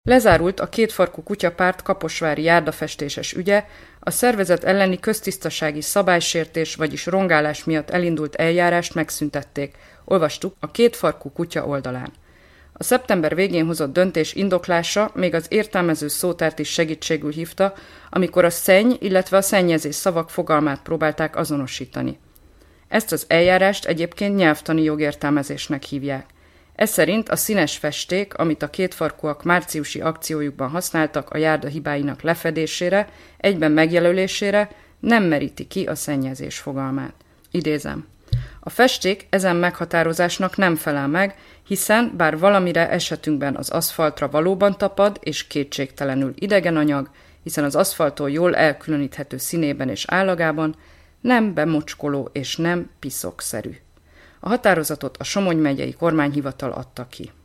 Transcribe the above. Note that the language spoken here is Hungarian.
Lezárult a Kétfarkú Kutyapárt kaposvári járdafestéses ügye, a szervezet elleni köztisztasági szabálysértés, vagyis rongálás miatt elindult eljárást megszüntették, olvastuk a Kétfarkú Kutya oldalán. A szeptember végén hozott döntés indoklása még az értelmező szótárt is segítségül hívta, amikor a szenny, illetve a szennyezés szavak fogalmát próbálták azonosítani. Ezt az eljárást egyébként nyelvtani jogértelmezésnek hívják. Ez szerint a színes festék, amit a kétfarkúak márciusi akciójukban használtak a járda hibáinak lefedésére, egyben megjelölésére, nem meríti ki a szennyezés fogalmát. Idézem. A festék ezen meghatározásnak nem felel meg, hiszen bár valamire esetünkben az aszfaltra valóban tapad, és kétségtelenül idegen anyag, hiszen az aszfalttól jól elkülöníthető színében és állagában, nem bemocskoló és nem piszokszerű. A határozatot a Somogy megyei kormányhivatal adta ki.